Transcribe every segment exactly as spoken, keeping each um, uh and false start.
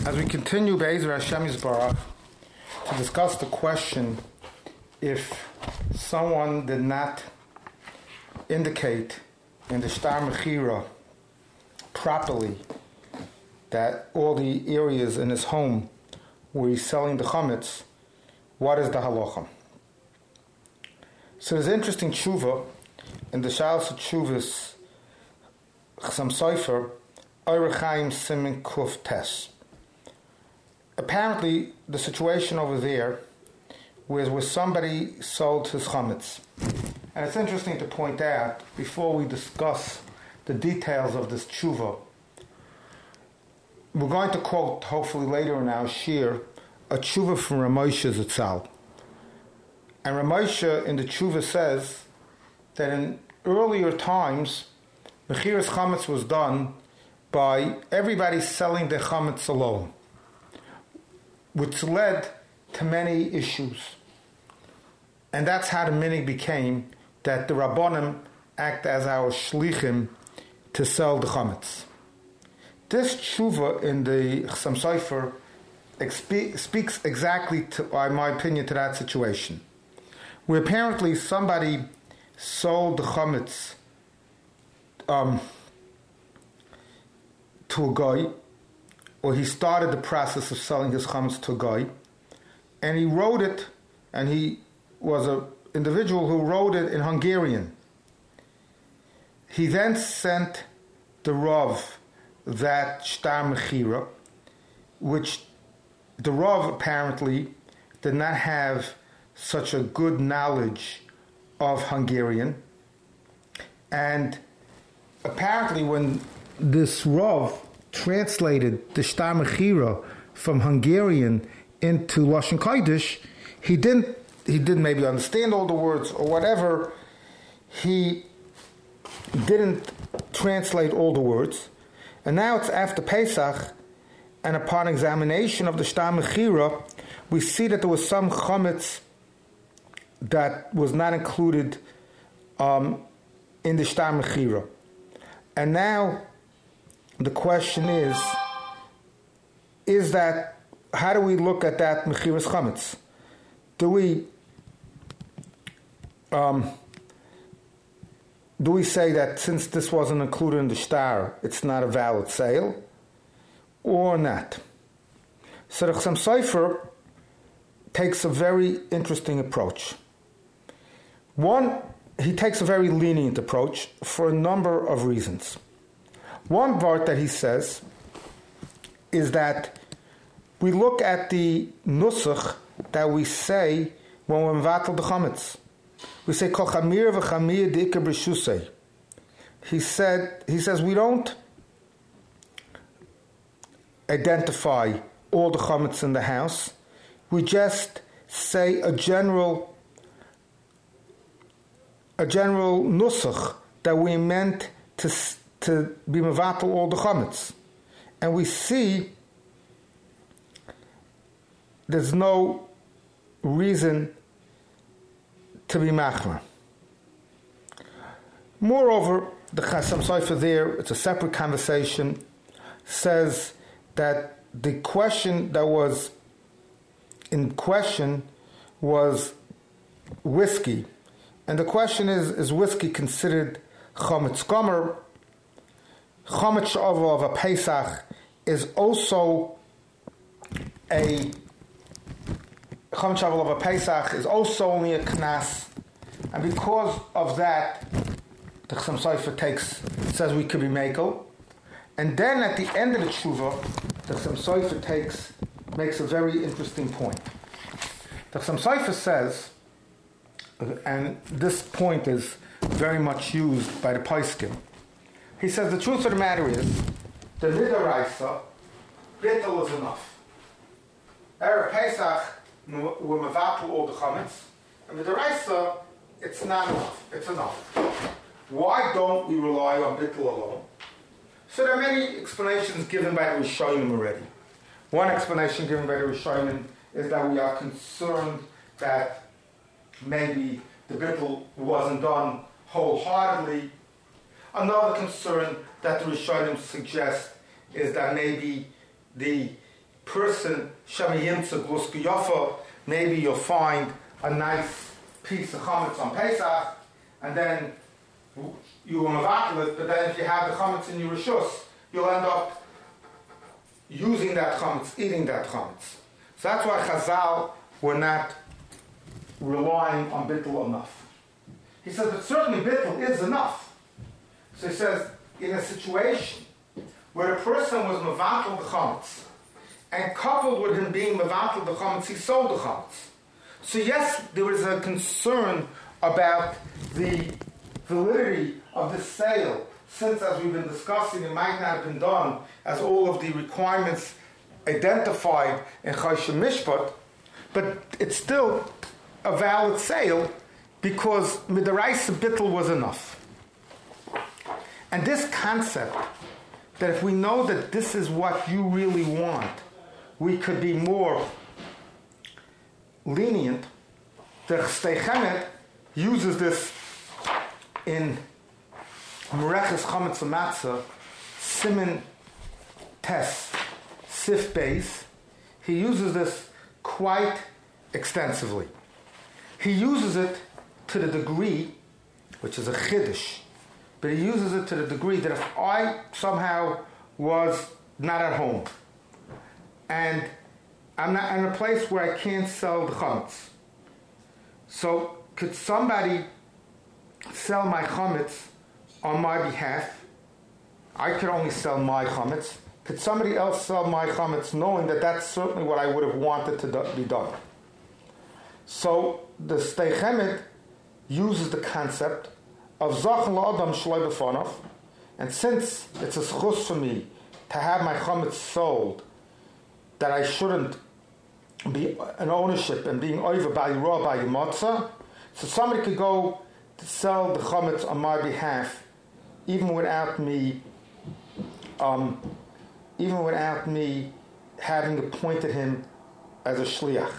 As we continue Be'ezer Hashem Yisbarach to discuss the question if someone did not indicate in the Shtar Mechira properly that all the areas in his home where he's selling the chametz, what is the halacha? So there's an interesting tshuva in the Shalos Tshuvas Chassam Sofer Orach Chaim Siman Kuf Tes. Apparently, the situation over there was where somebody sold his chametz. And it's interesting to point out, before we discuss the details of this tshuva, we're going to quote, hopefully later in our shir, a tshuva from Ramosha Zatzal. And Ramosha in the tshuva says that in earlier times, Mechiras chametz was done by everybody selling their chametz alone, which led to many issues. And that's how the minig became that the Rabbonim act as our shlichim to sell the chametz. This tshuva in the Chassam Sofer expe- speaks exactly, to, in my opinion, to that situation, where apparently somebody sold the chametz um, to a guy, or he started the process of selling his chametz to a guy, and he wrote it, and he was an individual who wrote it in Hungarian. He then sent the Rav that Shtar Mechira, which the Rav apparently did not have such a good knowledge of Hungarian, and apparently when this Rav translated the Shtar Mechira from Hungarian into Lashon Kodesh, he didn't he didn't maybe understand all the words or whatever. He didn't translate all the words. And now it's after Pesach, and upon examination of the Shtar Mechira, we see that there was some chametz that was not included um, in the Shtar Mechira. And now the question is, is that, how do we look at that Mechiras chametz? Do we um, do we say that since this wasn't included in the shtar, it's not a valid sale, or not? So the Chassam Sofer takes a very interesting approach. One, he takes a very lenient approach for a number of reasons. One part that he says is that we look at the nusach that we say when we mevatel the chametz. We say kol chamir v'chamir d'ikar b'shusei. He said, he says we don't identify all the chametz in the house. We just say a general, a general nusach that we meant to to be mevatel all the chametz, and we see there's no reason to be machmer. Moreover, the Chassam Sofer there, it's a separate conversation, says that the question that was in question was whiskey. And the question is, is whiskey considered chametz gomer? Chametz sh'avol of a Pesach is also a Chametz sh'avol of a Pesach is also only a knas, and because of that, the Chassam Sofer takes says we could be mekel, and then at the end of the tshuva, the Chassam Sofer takes makes a very interesting point. The Chassam Sofer says, and this point is very much used by the Poskim. He says the truth of the matter is, the midaraisa, bittul is enough. Erev Pesach, we're mevatel all the chametz, and midaraisa, it's not enough. It's enough. Why don't we rely on bittul alone? So there are many explanations given by the Rishonim already. One explanation given by the Rishonim is that we are concerned that maybe the bittul wasn't done wholeheartedly. Another concern that the Rishonim suggest is that maybe the person, Shemayimtza Gluska Yofa, maybe you'll find a nice piece of chametz on Pesach, and then you will mevatel it, but then if you have the chametz in your rishus, you'll end up using that chametz, eating that chametz. So that's why Chazal were not relying on bittul enough. He says, but certainly bittul is enough. So he says, in a situation where a person was mevatel the chametz, and coupled with him being mevatel the chametz, he sold the chametz. So yes, there was a concern about the validity of the sale, since, as we've been discussing, it might not have been done as all of the requirements identified in Choshen Mishpat, but it's still a valid sale because midaraisa bittul was enough. And this concept that if we know that this is what you really want, we could be more lenient. The Shtei Chemet uses this in Mereches Chametz Matzah, Siman Tes, Sif Beis. He uses this quite extensively. He uses it to the degree, which is a chiddush, but he uses it to the degree that if I somehow was not at home and I'm not in a place where I can't sell the chametz, so could somebody sell my chametz on my behalf? I could only sell my chametz. Could somebody else sell my chametz, knowing that that's certainly what I would have wanted to do, be done? So the Shtei Chemet uses the concept of Zachan La'adam Shloi B'Fanav, and since it's a schus for me to have my chametz sold, that I shouldn't be an ownership and being over by raw by matzah, so somebody could go to sell the chametz on my behalf, even without me, um, even without me having appointed him as a shliach.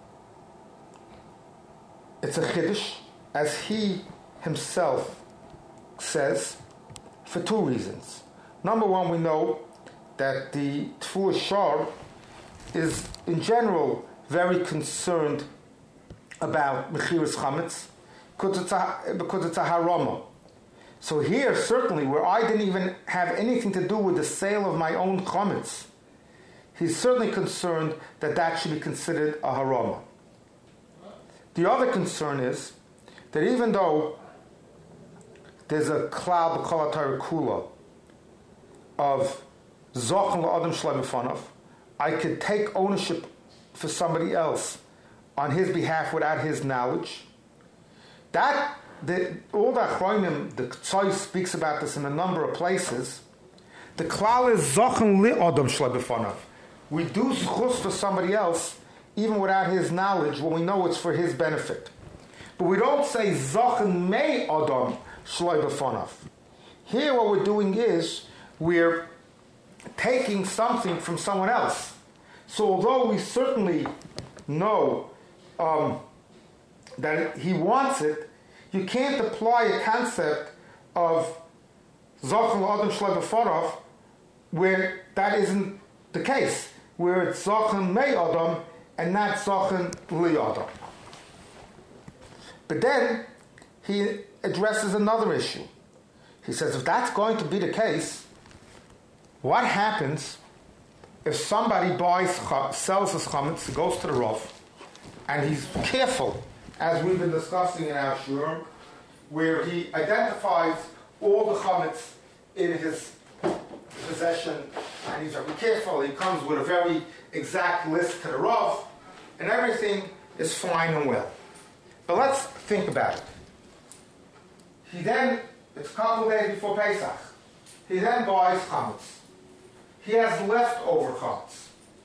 It's a chiddush, as he himself says, for two reasons. Number one, we know that the Tfuah Shar is, in general, very concerned about mechiras chametz because it's a, because it's a harama. So here, certainly, where I didn't even have anything to do with the sale of my own chametz, he's certainly concerned that that should be considered a harama. The other concern is that even though there's a klal b'kol HaTorah kula of zochen la'adam shloi b'fanav, I could take ownership for somebody else on his behalf without his knowledge. That the, all the achronim, the Ktsoy speaks about this in a number of places. The klal is zochen li'adam shloi b'fanav. We do schus for somebody else even without his knowledge when we know it's for his benefit. But we don't say zochen mei adam shloi b'fanav. Here what we're doing is we're taking something from someone else. So although we certainly know um, that he wants it, you can't apply a concept of zochen la'adam shloi b'fanav where that isn't the case, where it's zochen mei adam and not zochen li adam. But then he addresses another issue. He says, if that's going to be the case, what happens if somebody buys, sells his chametz, goes to the Rav, and he's careful, as we've been discussing in our shiur, where he identifies all the chametz in his possession, and he's very careful. He comes with a very exact list to the Rav, and everything is fine and well. But let's think about it. He then, it's a couple of days before Pesach, he then buys chametz. He has leftover chametz.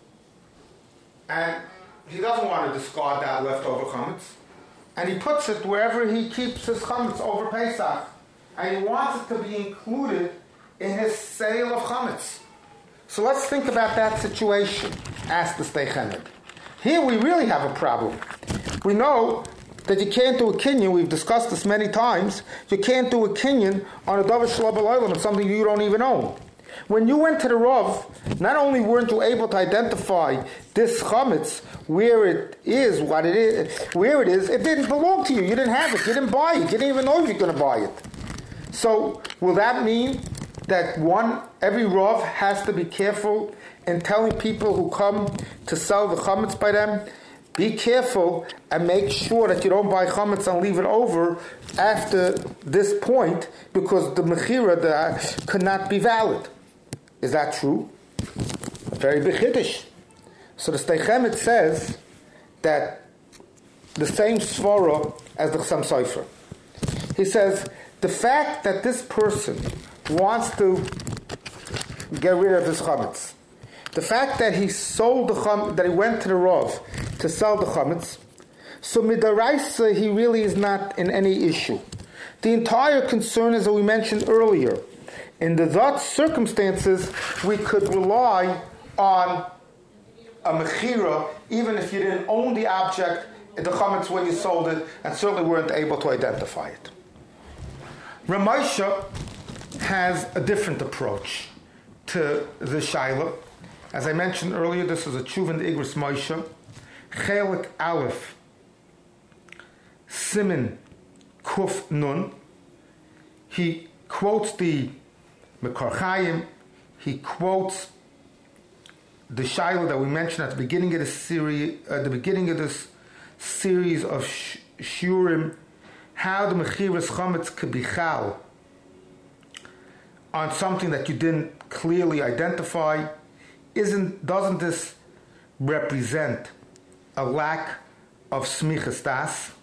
And he doesn't want to discard that leftover chametz. And he puts it wherever he keeps his chametz over Pesach. And he wants it to be included in his sale of chametz. So let's think about that situation, asked the Shtei Chemet. Here we really have a problem. We know that you can't do a kinyan, we've discussed this many times, you can't do a kinyan on a davar shelo b'olam, it's something you don't even own. When you went to the Rav, not only weren't you able to identify this chametz, where it is, what it is, where it is, it didn't belong to you. You didn't have it. You didn't buy it. You didn't even know if you're going to buy it. So will that mean that one, every Rav has to be careful in telling people who come to sell the chametz by them, be careful and make sure that you don't buy chametz and leave it over after this point, because the mechira could not be valid. Is that true? A very big chiddush. So the Sdei Chemet says that the same svara as the Chassam Sofer. He says the fact that this person wants to get rid of his chametz, the fact that he sold the chametz, that he went to the Rav to sell the chametz, so midaraisa he really is not in any issue. The entire concern is that we mentioned earlier. In the that circumstances, we could rely on a mechira, even if you didn't own the object, the chametz when you sold it, and certainly weren't able to identify it. Ramosha has a different approach to the shaila. As I mentioned earlier, this is a tshuva in the Igros Moshe, Chelik Aleph, Simin Kuf Nun. He quotes the Mekar Chaim, he quotes the shaila that we mentioned at the beginning of the series, at the beginning of this series of sh- shurim, how the mechiras chametz could be chal on something that you didn't clearly identify. Isn't doesn't this represent a lack of smichas das?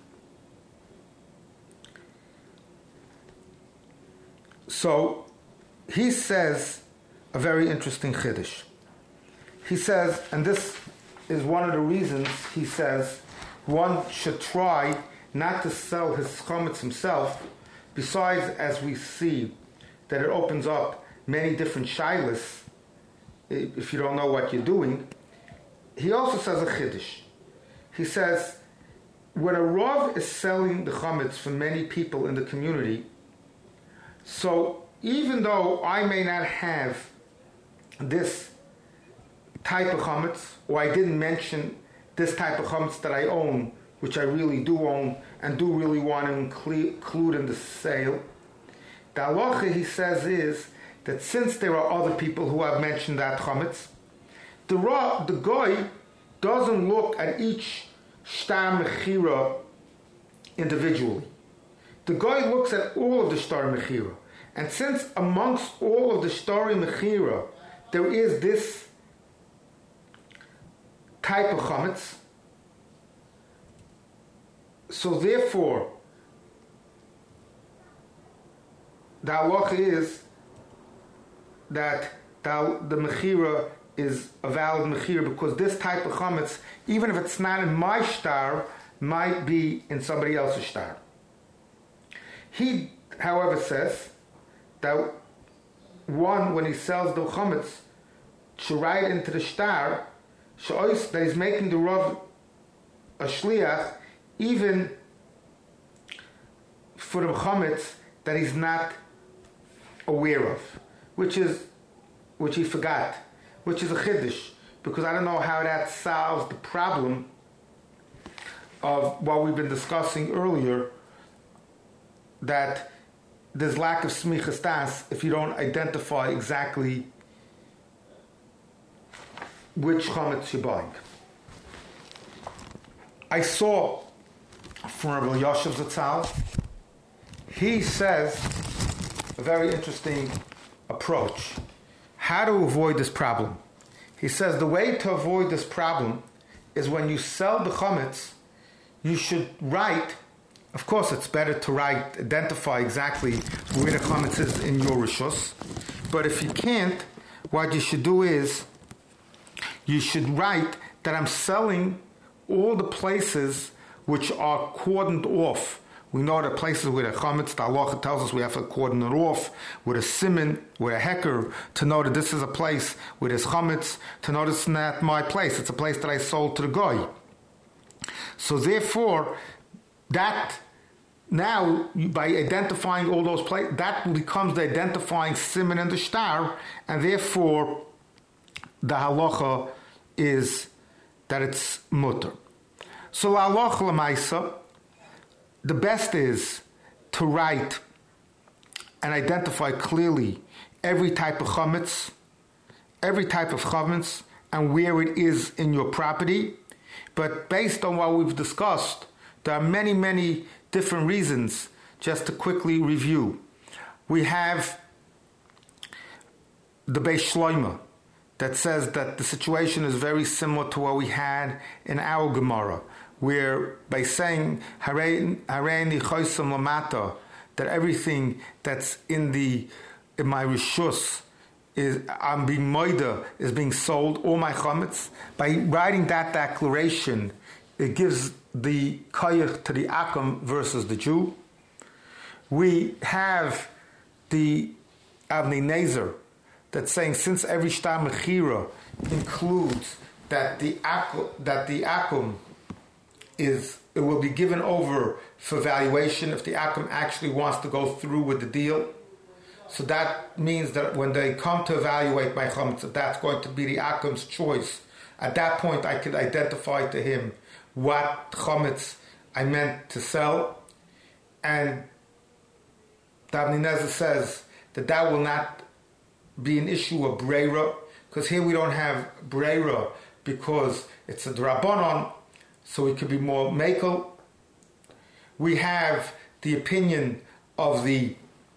So he says a very interesting chiddush. He says, and this is one of the reasons he says one should try not to sell his chametz himself, besides, as we see, that it opens up many different shilas if you don't know what you're doing. He also says a chiddush. He says, when a Rav is selling the chametz for many people in the community, so even though I may not have this type of chametz, or I didn't mention this type of chametz that I own, which I really do own and do really want to include in the sale, the halacha, he says, is that since there are other people who have mentioned that chametz, the ra, the guy doesn't look at each shtar mechira individually. The guy looks at all of the shtar mechira. And since amongst all of the shtar mechira there is this type of chametz, so therefore the halacha is that the, the mechira is a valid mechira, because this type of chametz, even if it's not in my shtar, might be in somebody else's shtar. He, however, says that one, when he sells the chametz, should write into the shtar that he's making the Rav a shliach, even for the chametz that he's not aware of, which is which he forgot, which is a chiddush, because I don't know how that solves the problem of what we've been discussing earlier, that there's lack of smichas das if you don't identify exactly which chametz you're buying. I saw from Rabbi Yoshev Zatzal, he says a very interesting approach. How to avoid this problem? He says the way to avoid this problem is when you sell the chametz, you should write. Of course, it's better to write, identify exactly where the chametz is in your rishus. But if you can't, what you should do is you should write that I'm selling all the places which are cordoned off. We know the places where the chametz, the halacha tells us we have to cordon it off with a siman, with a heker, to know that this is a place where there's chametz, to know this is not my place. It's a place that I sold to the guy. So therefore, that now, by identifying all those places, that becomes the identifying siman and the star, and therefore the halacha is that it's mutter. So la halacha l'maisa, the best is to write and identify clearly every type of chametz, every type of chametz, and where it is in your property. But based on what we've discussed, there are many, many different reasons. Just to quickly review, we have the Beis Shlomo that says that the situation is very similar to what we had in our Gemara, where by saying Hareini Choisam Lamata, that everything that's in the in my rishus is I'm being moida is being sold, all my chametz. By writing that declaration, it gives the koyach to the akum versus the Jew. We have the Avnei Nezer that's saying since every shtar mechira includes that the akum, that the akum is it will be given over for valuation if the akum actually wants to go through with the deal. So that means that when they come to evaluate my chametz, that's going to be the akum's choice. At that point, I could identify to him what chametz I meant to sell, and Avnei Nezer says that that will not be an issue of breira, because here we don't have breira because it's a drabanon, so it could be more mekel. We have the opinion of the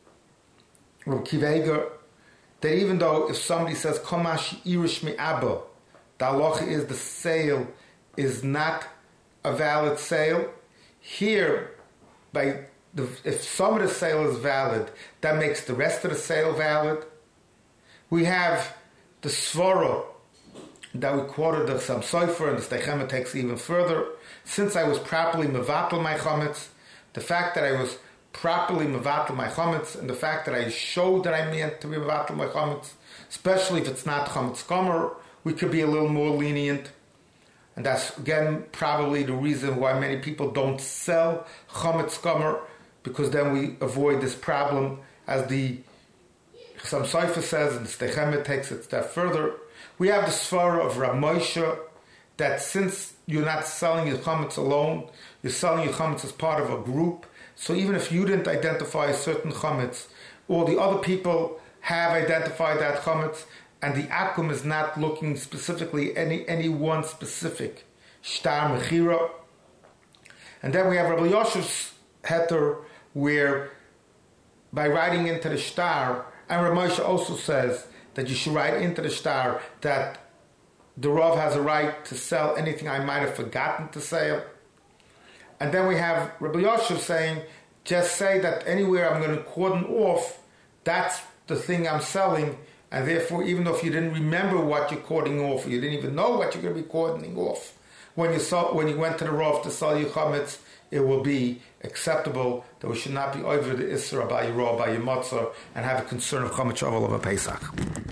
Rav Akiva Eiger that even though if somebody says Komash Irish Mi Abba, the halacha is the sale is not a valid sale. Here, by the, if some of the sale is valid, that makes the rest of the sale valid. We have the svara that we quoted the Sam Sofer, and the Steichema takes it even further. Since I was properly mevatel my chametz, the fact that I was properly mevatel my chametz, and the fact that I showed that I meant to be mevatel my chametz, especially if it's not chametz gomer, we could be a little more lenient. And that's, again, probably the reason why many people don't sell chametz gomer, because then we avoid this problem, as the Chassam Sofer says, and the Steichema takes it a step further. We have the svara of Rav Moshe, that since you're not selling your chametz alone, you're selling your chametz as part of a group. So even if you didn't identify a certain chametz, all the other people have identified that chametz, and the akum is not looking specifically any any one specific shtar mechira. And then we have Rabbi Yoshev's heter, where by writing into the shtar, and Rav Moshe also says that you should write into the shtar that the Rav has a right to sell anything I might have forgotten to sell. And then we have Rabbi Yoshev saying, just say that anywhere I'm going to cordon off, that's the thing I'm selling, and therefore, even though if you didn't remember what you're cordoning off, or you didn't even know what you're going to be cordoning off, when you saw, when you went to the Rav to sell your chametz, it will be acceptable that we should not be over the Isra by your Rav, by your Matzah, and have a concern of chametz shavuot of a Pesach.